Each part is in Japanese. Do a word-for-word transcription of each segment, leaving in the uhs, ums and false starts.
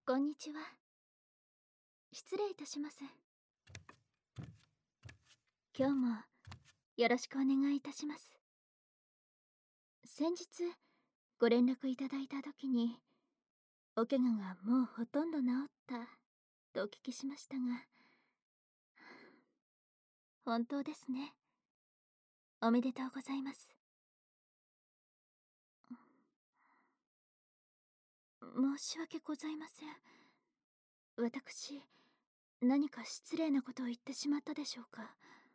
こんにちは。失礼いたします。今日もよろしくお願いいたします。先日ご連絡いただいた時に、お怪我がもうほとんど治ったとお聞きしましたが、本当ですね。おめでとうございます。申し訳ございません。私、何か失礼なことを言ってしまったでしょうか。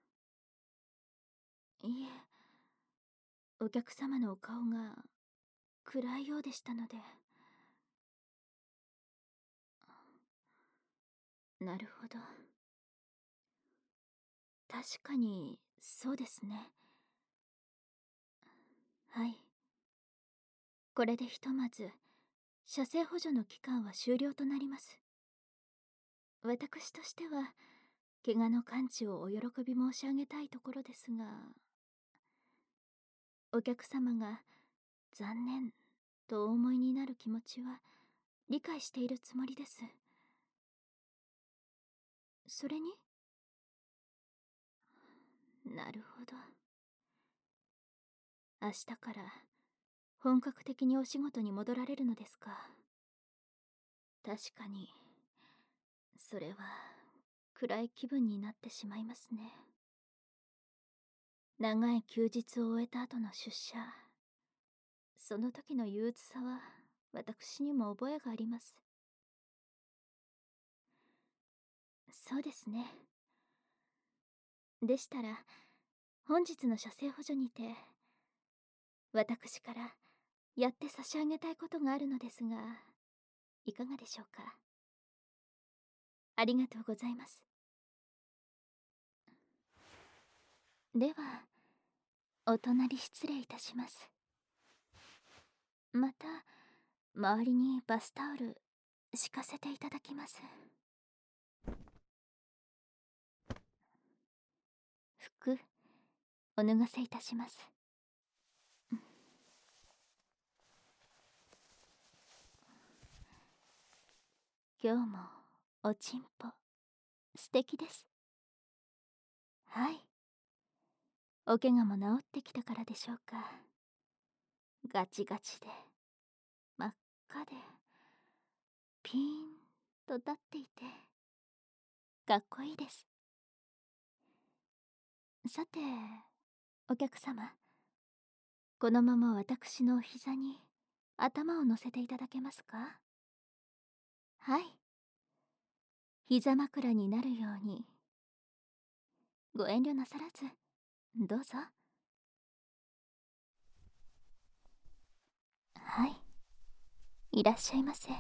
いえ、お客様のお顔が暗いようでしたので。なるほど。確かにそうですね。はい。これでひとまず車政補助の期間は終了となります。私としては怪我の完治をお喜び申し上げたいところですが、お客様が残念とお思いになる気持ちは理解しているつもりです。それに、なるほど。明日から本格的にお仕事に戻られるのですか。確かにそれは暗い気分になってしまいますね。長い休日を終えた後の出社、その時の憂鬱さは私にも覚えがあります。そうですね。でしたら本日の車政補助にて私からやって差し上げたいことがあるのですが、いかがでしょうか。ありがとうございます。ではお隣失礼いたします。また周りにバスタオル敷かせていただきます。服お脱がせいたします。今日もおちんぽ素敵です。はい、お怪我も治ってきたからでしょうか。ガチガチで真っ赤でピーンと立っていてかっこいいです。さてお客様、このまま私のお膝に頭を乗せていただけますか。はい、膝枕になるようにご遠慮なさらずどうぞ。はい、いらっしゃいませ。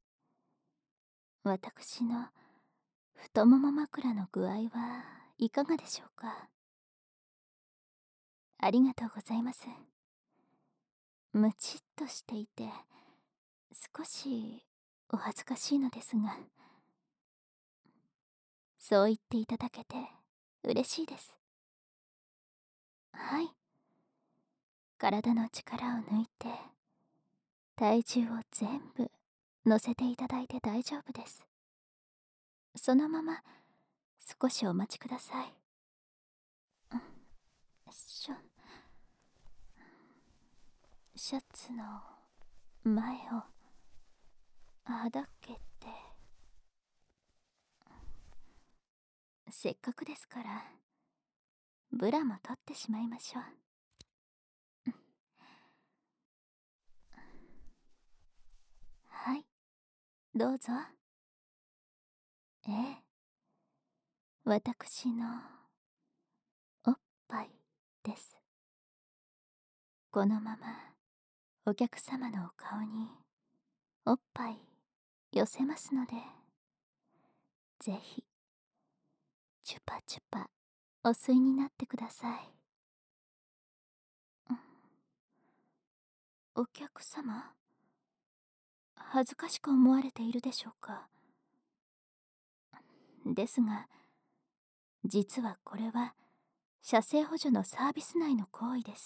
私の太もも枕の具合はいかがでしょうか。ありがとうございます。ムチっとしていて少しお恥ずかしいのですが、そう言っていただけて嬉しいです。はい、体の力を抜いて体重を全部乗せていただいて大丈夫です。そのまま少しお待ちください。しょシャツの前をはだけて、せっかくですからブラも取ってしまいましょう。はい、どうぞ。ええ、私のおっぱいです。このままお客様のお顔におっぱい寄せますので、ぜひチュパチュパお吸いになってください。お客様、恥ずかしく思われているでしょうか。ですが実はこれは車政補助のサービス内の行為です。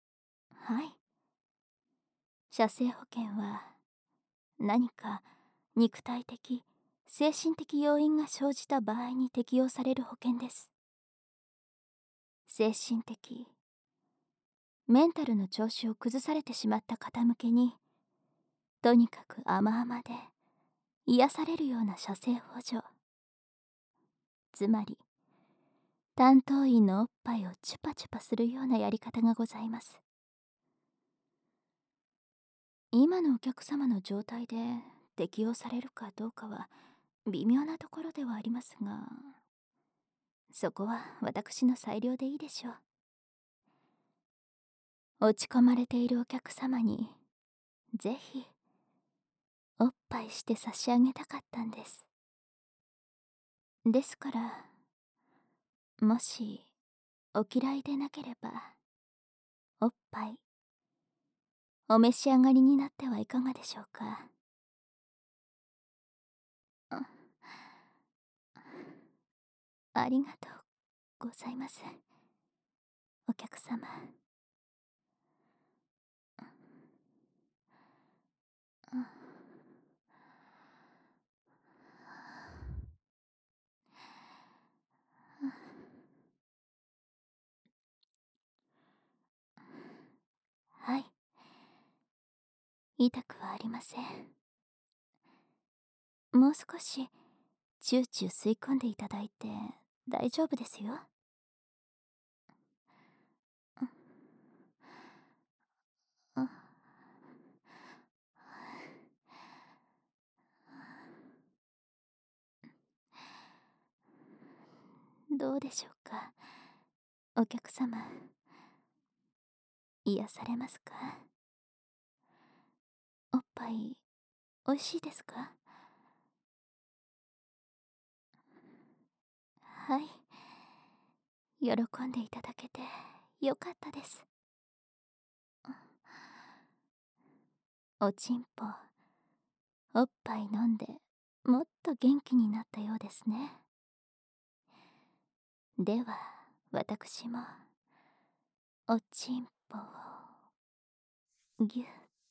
はい、車政保険は何か肉体的、精神的要因が生じた場合に適用される保険です。精神的、メンタルの調子を崩されてしまった方向けに、とにかく甘々で癒されるような射精補助、つまり担当員のおっぱいをチュパチュパするようなやり方がございます。今のお客様の状態で適用されるかどうかは微妙なところではありますが、そこは私の裁量でいいでしょう。落ち込まれているお客様にぜひおっぱいして差し上げたかったんです。ですから、もしお嫌いでなければ、おっぱいお召し上がりになってはいかがでしょうか。あ、ありがとうございます、お客様。はい、痛くはありません。もう少しチューチュー吸い込んでいただいて大丈夫ですよ。あ、どうでしょうか、お客様。癒されますか？おっぱいおいしいですか？はい、喜んでいただけてよかったです。おちんぽ、おっぱい飲んでもっと元気になったようですね。では私もおちんぽをぎゅっ、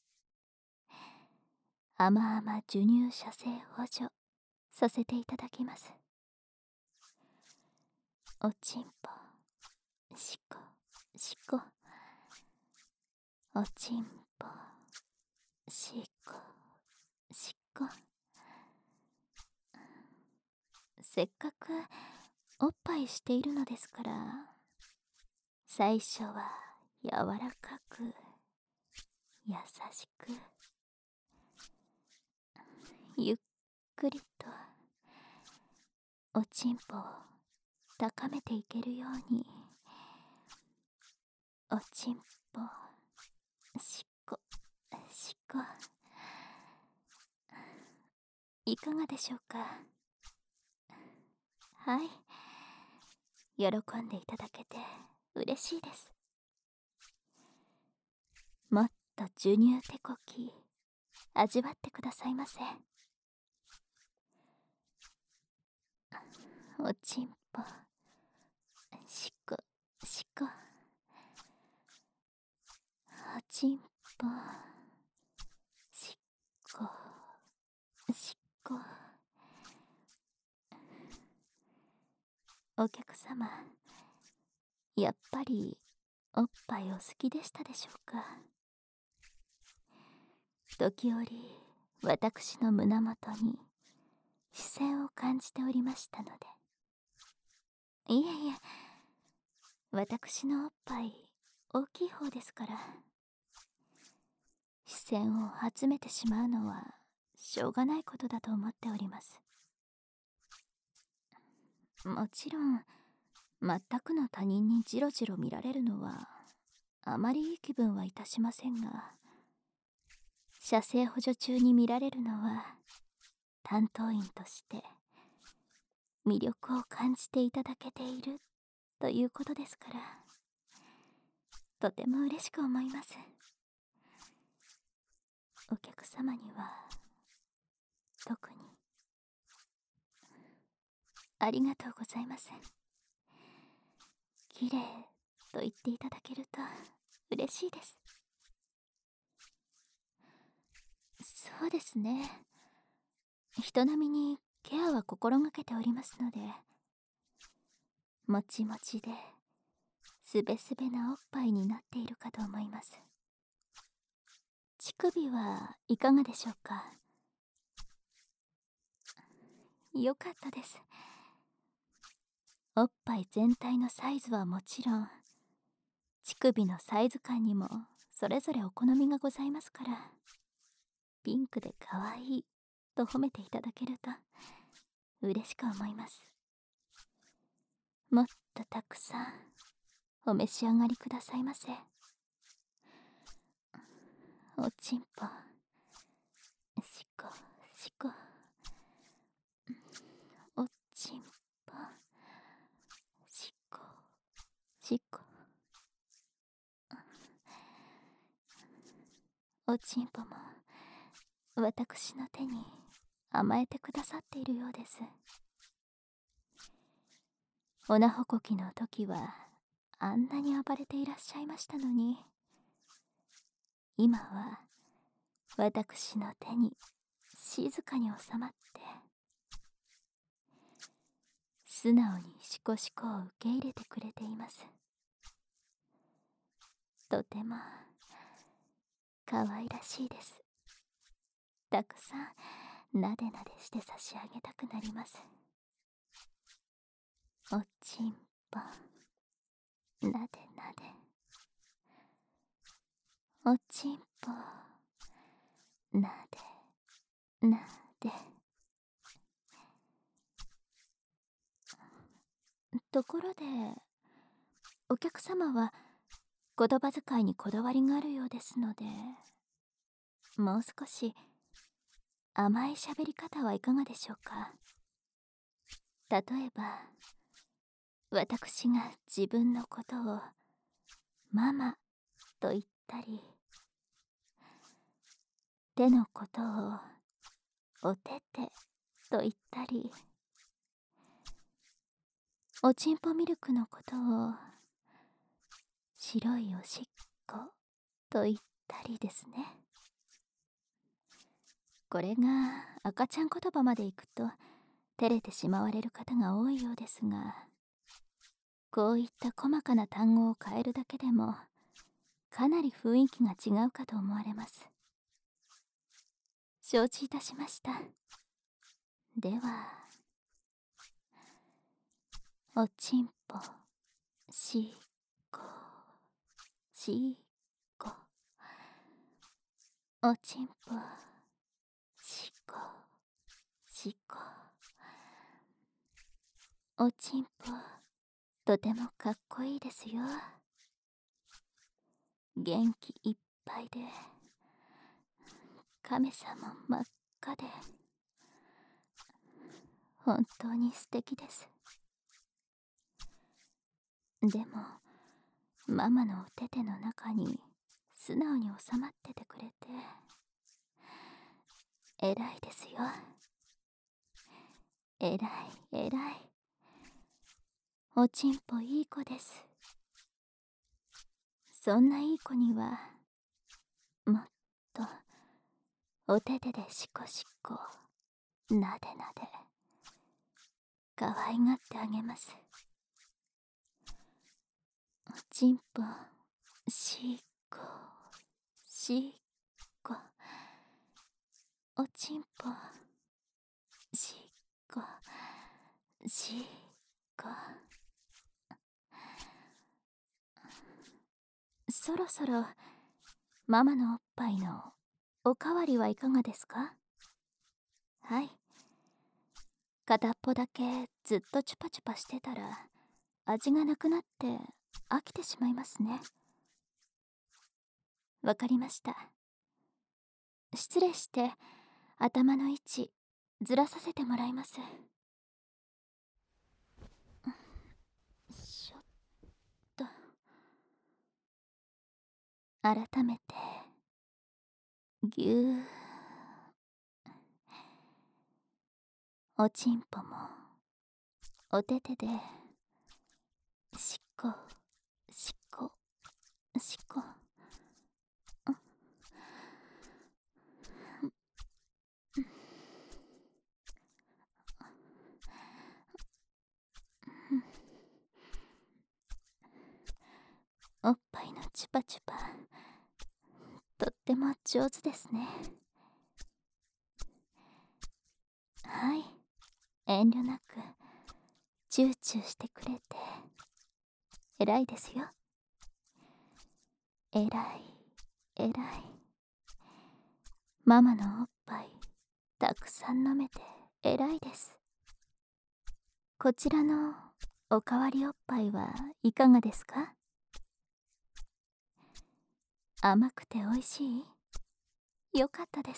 甘々授乳射精補助させていただきます。おちんぽしこしこ、おちんぽしこしこ。せっかくおっぱいしているのですから、最初は柔らかく優しくゆっくりとおちんぽを高めていけるように、おちんぽしっこしっこ、いかがでしょうか。はい、喜んでいただけて嬉しいです。もっと授乳手こき味わってくださいませ。おちんぽしっこしっこ、おちんぽしっこしっこ。お客様、やっぱりおっぱいお好きでしたでしょうか。時折私の胸元に視線を感じておりましたので。いえいえ、私のおっぱい大きい方ですから、視線を集めてしまうのはしょうがないことだと思っております。もちろん全くの他人にジロジロ見られるのはあまりいい気分はいたしませんが、射精補助中に見られるのは担当員として魅力を感じていただけているということですから、とても嬉しく思います。お客様には特にありがとうございます。綺麗と言っていただけると嬉しいです。そうですね、 人並みにケアは心がけておりますので、もちもちですべすべなおっぱいになっているかと思います。乳首はいかがでしょうか。よかったです。おっぱい全体のサイズはもちろん、乳首のサイズ感にもそれぞれお好みがございますから、ピンクでかわいいと褒めていただけると嬉しく思います。もっとたくさんお召し上がりくださいませ。おちんぽ、しこしこ、おちんぽ、しこしこ、おちんぽも私の手に甘えてくださっているようです。おなほこきの時はあんなに暴れていらっしゃいましたのに、今は私の手に静かに収まって素直にシコシコを受け入れてくれています。とても可愛らしいです。たくさんなでなでして差し上げたくなります。おちんぽ、なでなで、おちんぽ、なでなで。ところで、お客様は言葉遣いにこだわりがあるようですので、もう少し甘い喋り方はいかがでしょうか。例えば、私が自分のことをママと言ったり、手のことをおててと言ったり、おちんぽミルクのことを白いおしっこと言ったりですね。これが赤ちゃん言葉までいくと照れてしまわれる方が多いようですが、こういった細かな単語を変えるだけでもかなり雰囲気が違うかと思われます。承知いたしました。では、おちんぽしこしこ、おちんぽしこしこ、おちんぽとてもかっこいいですよ。元気いっぱいで、亀さんも真っ赤で、本当に素敵です。でもママのお手手の中に素直に収まっててくれて偉いですよ。偉い偉い。おちんぽいい子です。そんないい子にはもっとお手手でシコシコなでなで可愛がってあげます。おちんぽしこしこ、おちんぽしこしこ。そろそろママのおっぱいのおかわりはいかがですか。はい、片っぽだけずっとチュパチュパしてたら味がなくなって飽きてしまいますね。わかりました。失礼して頭の位置ずらさせてもらいます。しょっと、改めてぎゅー、おちんぽもお手手でしこしこしこ、 チュパチュパ、とっても上手ですね。はい、遠慮なくチューチューしてくれて偉いですよ。偉い偉い。ママのおっぱいたくさん飲めて偉いです。こちらのおかわりおっぱいはいかがですか？甘くておいしい？よかったです。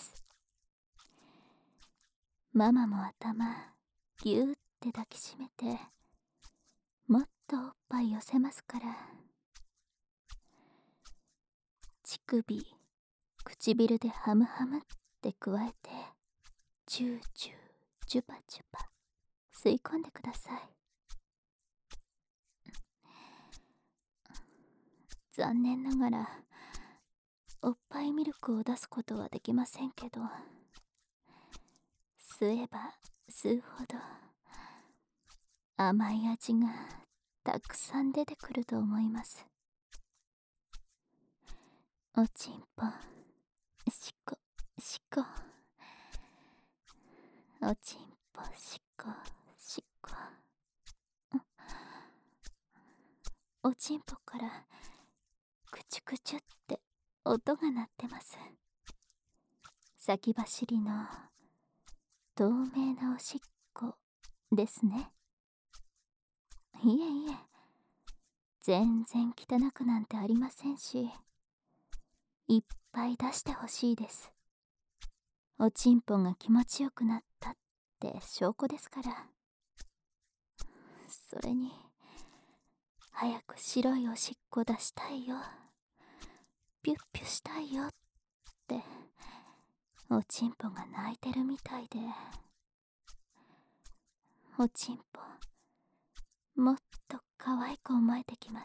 ママも頭ぎゅーって抱きしめて、もっとおっぱい寄せますから。乳首、唇でハムハムって加えて、チューチューチュパチュパ吸い込んでください。残念ながらおっぱいミルクを出すことはできませんけど、吸えば吸うほど甘い味がたくさん出てくると思います。おちんぽしっこしっこ、おちんぽしっこしっこ、おちんぽからクチュクチュって音が鳴ってます。先走りの透明なおしっこですね。いえいえ、全然汚くなんてありませんし、いっぱい出してほしいです。おちんぽが気持ちよくなったって証拠ですから。それに早く白いおしっこ出したいよ、ピュッピュしたいよっておちんぽが泣いてるみたいで、おちんぽもっと可愛く思えてきます。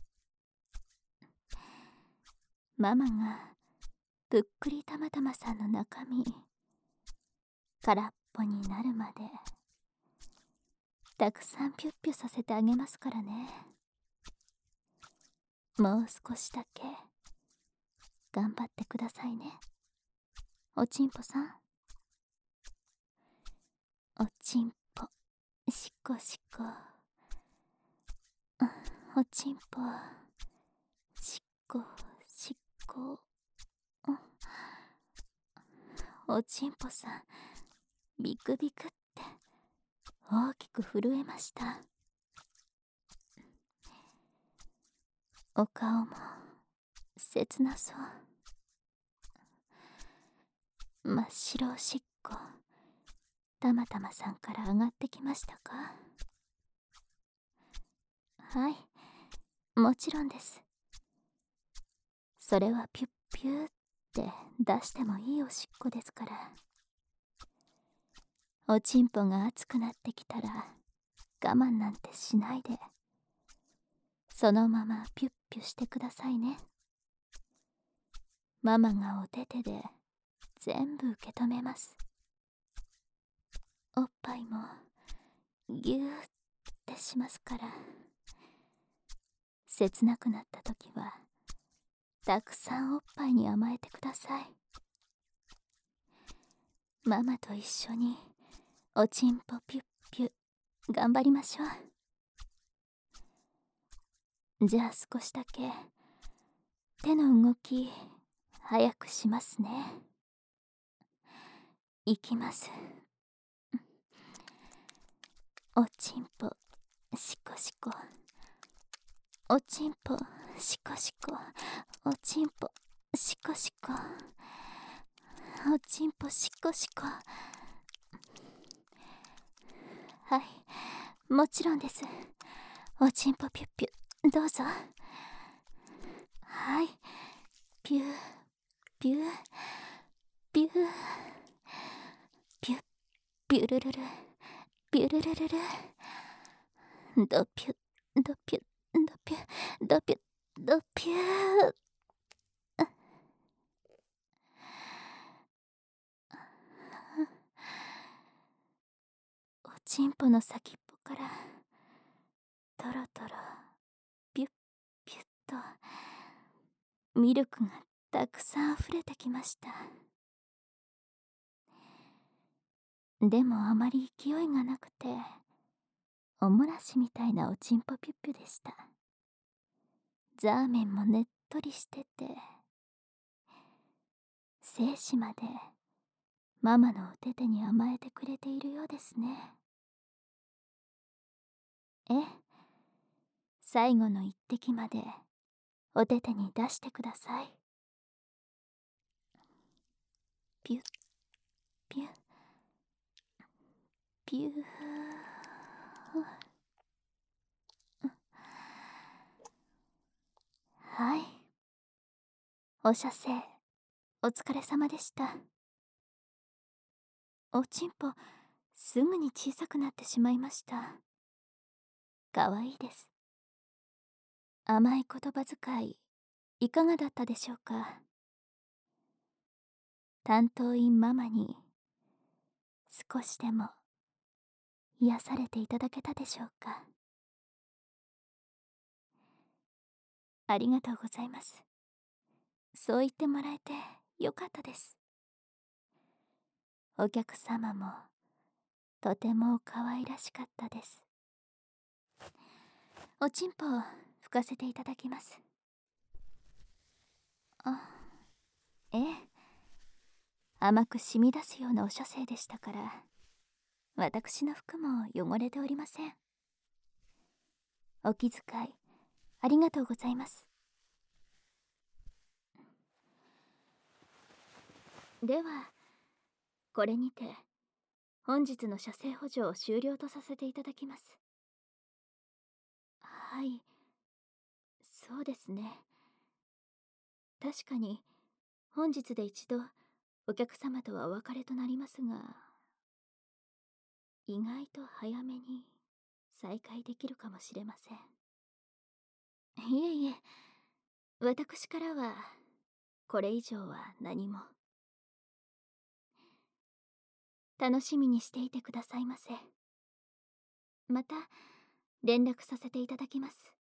ママがぷっくりたまたまさんの中身空っぽになるまでたくさんピュッピュさせてあげますからね。もう少しだけ頑張ってくださいね、おちんぽさん。おちんぽしっこしっこ、おちんぽしっこしっこ、おちんぽさんビクビクって大きく震えました。お顔も切なそう。真っ白おしっこたまたまさんから上がってきましたか？はい、もちろんです。それはピュッピューって出してもいいおしっこですから。おちんぽが熱くなってきたら我慢なんてしないで、そのままピュッピュしてくださいね。ママがお手手で全部受け止めます。おっぱいもギューってしますから。切なくなった時はたくさんおっぱいに甘えてください。ママと一緒におちんぽピュッピュ頑張りましょう。じゃあ少しだけ手の動き早くしますね。いきます。おちんぽしこしこ、おちんぽしこしこ、おちんぽしこしこ、おちんぽしこしこ。はい、もちろんです。おちんぽピュッピュどうぞ。はい、ピューピューピューピュッピュルルルピュルルルル、ドピュドピュドピュドピュドピュー。おちんぽの先っぽからトロトロピュッピュッとミルクがたくさん溢れてきました。でもあまり勢いがなくて、お漏らしみたいなおちんぽピュッピュでした。ザーメンもねっとりしてて、精子までママのお手々に甘えてくれているようですね。ええ、最後の一滴までお手々に出してください。ピュッピュッピュー。はい、お射精お疲れ様でした。おちんぽすぐに小さくなってしまいました。かわいいです。甘い言葉遣いいかがだったでしょうか。担当員ママに少しでも癒されていただけたでしょうか。ありがとうございます。そう言ってもらえてよかったです。お客様もとても可愛らしかったです。おちんぽを拭かせていただきます。あ、ええ、甘く染み出すようなお射精でしたから、私の服も汚れておりません。お気遣いありがとうございます。ではこれにて本日の射精補助を終了とさせていただきます。はい、そうですね。確かに本日で一度お客様とはお別れとなりますが、意外と早めに再会できるかもしれません。いえいえ、私からはこれ以上は何も。楽しみにしていてくださいませ。また連絡させていただきます。